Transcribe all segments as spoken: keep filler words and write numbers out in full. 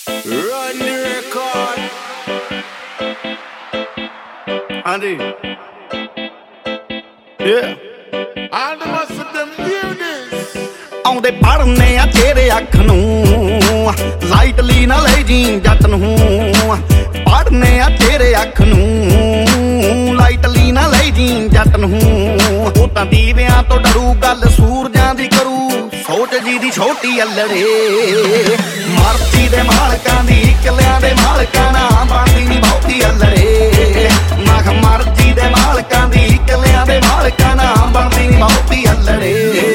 Run the record. Andy. Yeah. And the rest of them hear this. ਆਉਂਦੇ ਪੜਨੇ ਆ ਤੇਰੇ ਅੱਖ ਨੂੰ ਲਾਈਟਲੀ ਨਾ ਲੈ ਜੀ ਜੱਟ ਨੂੰ ਪੜਨੇ ਆ ਤੇਰੇ ਅੱਖ ਨੂੰ ਲਾਈਟਲੀ ਨਾ ਲੈ ਜੀ ਜੱਟ ਨੂੰ ਉਹ ਤਾਂ ਦੀਵਿਆਂ ਤੋਂ ਡਰੂ ਗੱਲ ਸੂਰਜਾਂ ਦੀ ਕਰੂ ਸੋਚ ਜੀ ਦੀ ਛੋਟੀ ਅਲੜੇ ਮਰਜ਼ੀ ਦੇ ਮਾਲਕਾਂ ਦੀ ਇਕੱਲਿਆਂ ਦੇ ਮਾਲਕਾਂ ਨਾ ਬਣਦੀ ਨੀ ਬਹੁਤੀ ਅਲੜੇ ਮਖ ਮਰਜ਼ੀ ਦੇ ਮਾਲਕਾਂ ਦੀ ਇਕੱਲਿਆਂ ਦੇ ਮਾਲਕਾਂ ਨਾ ਬਣਦੀ ਨੀ ਬਹੁਤੀ ਅਲੜੇ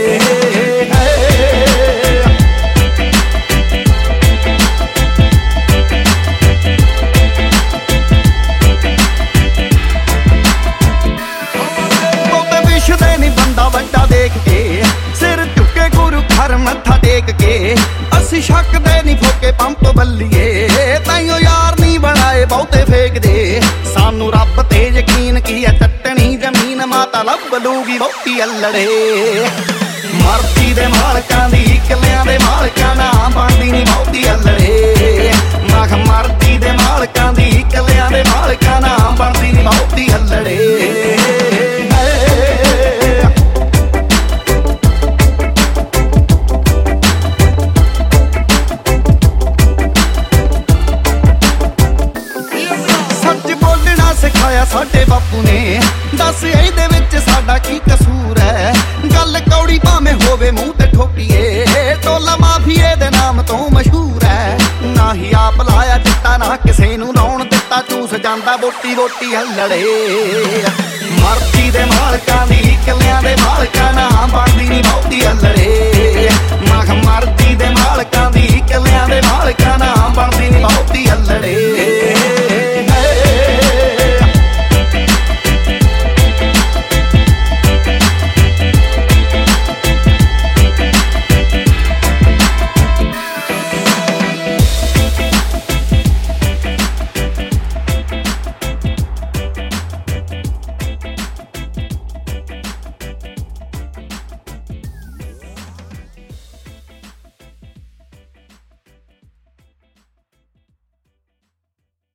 ਵੱਡਾ ਦੇਖ ਕੇ ਸਿਰ ਝੁਕੇ ਗੁਰੂ ਘਰ ਮੱਥਾ ਟੇਕ ਕੇ ਅਸੀਂ ਸ਼ੱਕਦੇ ਨੀ ਫੋਕੇ ਪੰਪ ਬੱਲੀਏ ਤਾਈਓ ਯਾਰ ਨੀ ਬਣਾਏ ਬਹੁਤੇ ਫੇਕਦੇ ਸਾਨੂੰ ਰੱਬ ਤੇ ਯਕੀਨ ਕੀ ਐ ਟੱਟਣੀ ਜ਼ਮੀਨ ਮਾਤਾ ਲੱਭ ਲੂਗੀ ਬਹੁਤੀ ਅਲੜੇ ਮਰਜ਼ੀ ਦੇ ਮਾਲਕਾਂ ਦੀ ਇਕੱਲਿਆਂ ਦੇ ਮਾਲਕਾਂ ਨਾ ਬਣਦੀ ਨੀ ਬਹੁਤੀ ਅਲੜੇ ਮਖ ਮਰਜ਼ੀ ਦੇ ਮਾਲਕਾਂ ਦੀ ਇਕੱਲਿਆਂ ਦੇ ਮਾਲਕਾਂ ਨਾ ਬਣਦੀ ਨੀ ਬਹੁਤੀ ਅਲੜੇ ਸਿਖਾਇਆ ਸਾਡੇ ਬਾਪੂ ਨੇ ਦੱਸ ਇਹਦੇ ਵਿੱਚ ਸਾਡਾ ਕੀ ਕਸੂਰ ਹੈ ਗੱਲ ਕੌੜੀ ਭਾਵੇਂ ਹੋਵੇ ਮੂੰਹ ਤੇ ਠੋਕੀਏ ਟੋਲਾ ਮਾਫੀਏ ਦੇ ਨਾਮ ਤੋਂ ਮਸ਼ਹੂਰ ਹੈ ਨਾ ਹੀ ਆਪ ਲਾਇਆ ਚਿੱਟਾ ਨਾ ਕਿਸੇ ਨੂੰ ਲਾਉਣ ਦਿੱਤਾ ਚੂਸ ਜਾਂਦਾ ਬੋਟੀ ਬੋਟੀ ਹੱਲੜੇ ਮਰਜ਼ੀ ਦੇ ਮਾਲਕਾਂ ਦੀ ਇਕੱਲਿਆਂ ਦੇ ਮਾਲਕਾਂ ਨਾ ਬਣਦੀ ਨੀ ਬਹੁਤੀ ਹੱਲੜੇ ਮਖ ਮਰਜ਼ੀ ਦੇ ਮਾਲਕਾਂ ਦੀ ਇਕੱਲਿਆਂ ਦੇ ਮਾਲਕਾਂ ਨਾ